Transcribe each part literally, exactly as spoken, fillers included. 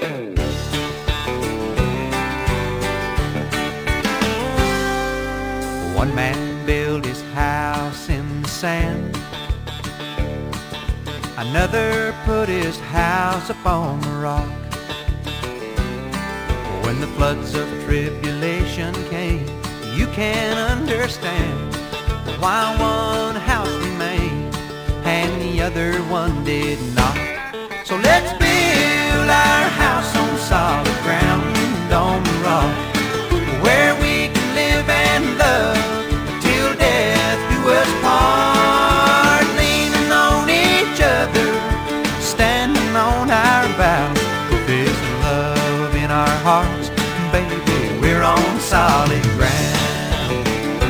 One man built his house in the sand, another put his house upon the rock. When the floods of tribulation came, you can understand why one house remained and the other one did not. So let's build our house on solid ground, on the rock, where we can live and love till death do us part, leaning on each other, standing on our vows. With this love in our hearts, baby, we're on solid ground.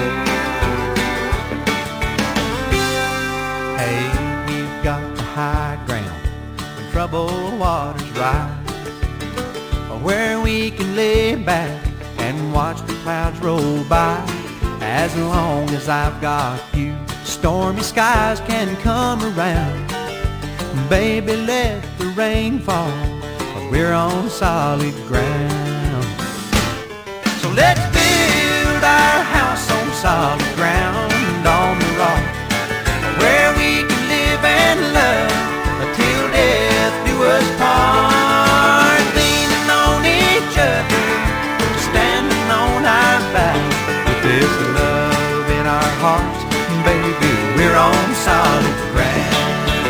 Hey, we've got the high ground when troubled waters rise, where we can lay back and watch the clouds roll by. As long as I've got you, stormy skies can come around. Baby, let the rain fall, 'cause we're on solid ground. So let's build our house on solid ground, on the rock, where we can live and love until death do us part, leaning on each other, standing on our vows. With this love in our hearts, baby, we're on solid ground.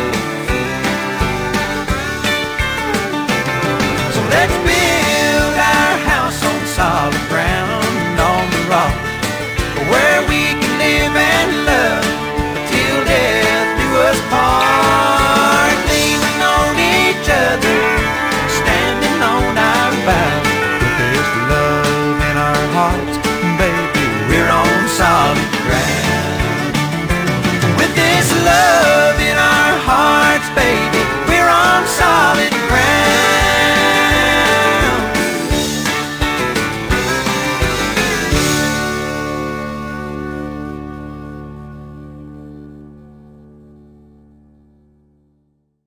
So let's build our house on solid ground, on the rock, where we can live and love till death do us part, leaning on each other, standing on our vows.